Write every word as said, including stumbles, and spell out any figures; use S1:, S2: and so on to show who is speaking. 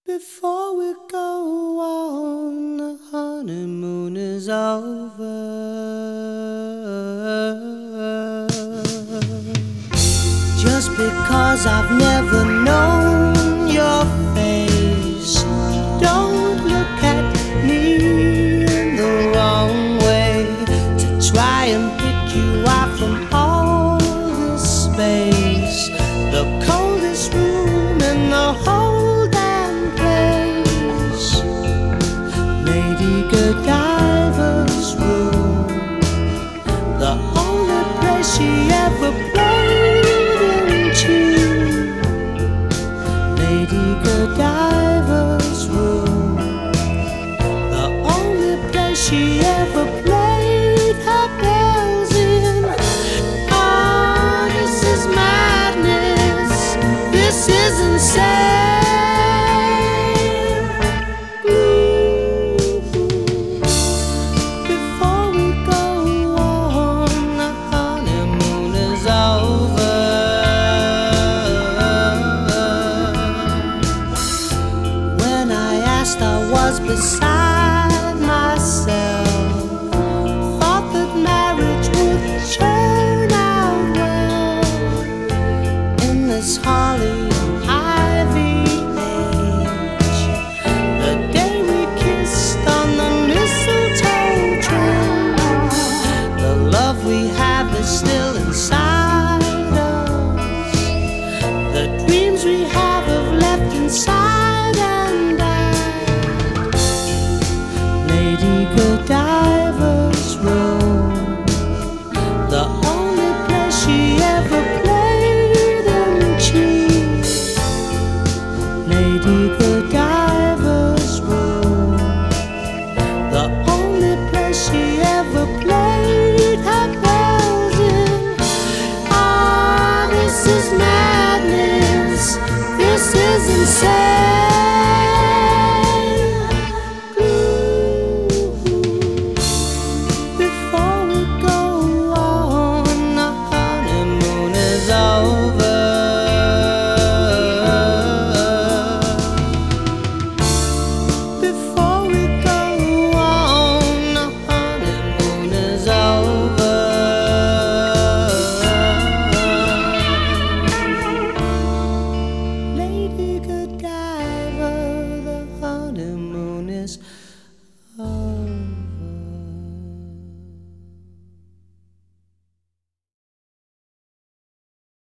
S1: Before we go on, the honeymoon is over. Just because I've never known your face, don't look at me in the wrong way to try and pick you out from all this space. The coldest room in the whole damn place, Lady Godiva's room, the only place she ever played into. Lady Godiva's room, the only place she ever played her bells in. Oh, this is madness, this is insane. Ooh. Before we go on, the honeymoon is over. When I asked, I was beside